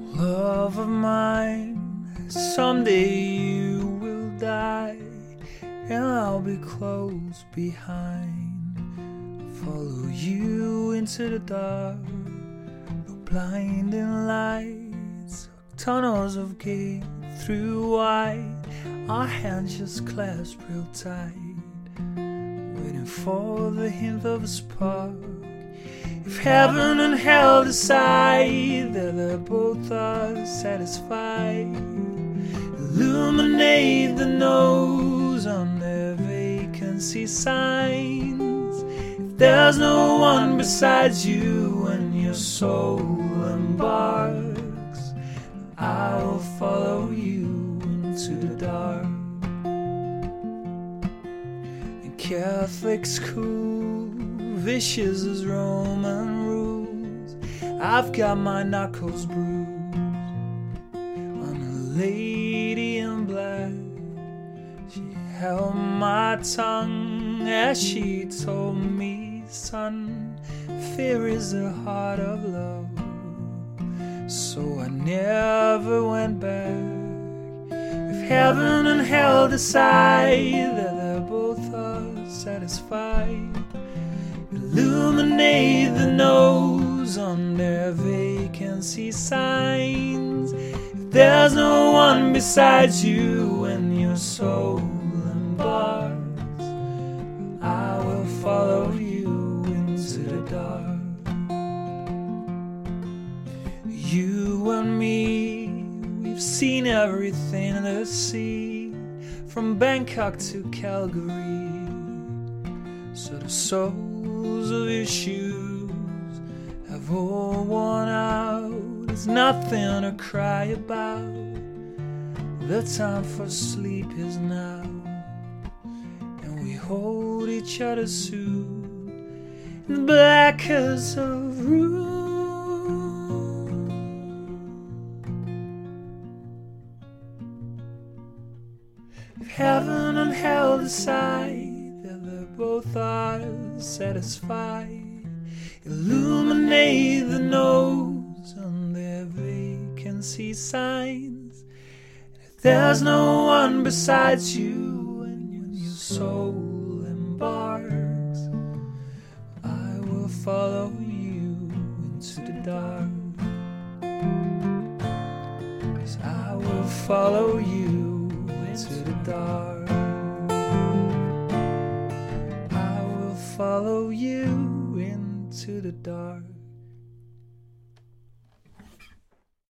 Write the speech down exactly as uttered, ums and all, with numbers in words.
Love of mine, someday you will die, and I'll be close behind. Follow you into the dark, no blinding lights, tunnels of gate through white. Our hands just clasp real tight, waiting for the hint of a spark. If heaven and hell decide that they both are satisfied, illuminate the nose on their vacancy signs. If there's no one besides you when your soul embarks, I will follow you into the dark. In Catholic school, vicious as Roman rules, I've got my knuckles bruised. I'm a lady in black. She held my tongue as she told me, son, fear is the heart of love. So I never went back. If heaven and hell decide that they both are satisfied, illuminate the nose on their vacancy signs. If there's no one besides you when your soul embarks, I will follow you into the dark. You and me, we've seen everything in the sea, from Bangkok to Calgary. So the souls of your shoes have all worn out. There's nothing to cry about. The time for sleep is now, and we hold each other soon in the blackest of rooms. If heaven and hell decide that they both are satisfied, illuminate the nose on their vacancy signs. And if there's no one besides you when your soul embarks, I will follow you into the dark. 'Cause I will follow you into the dark. Follow you into the dark.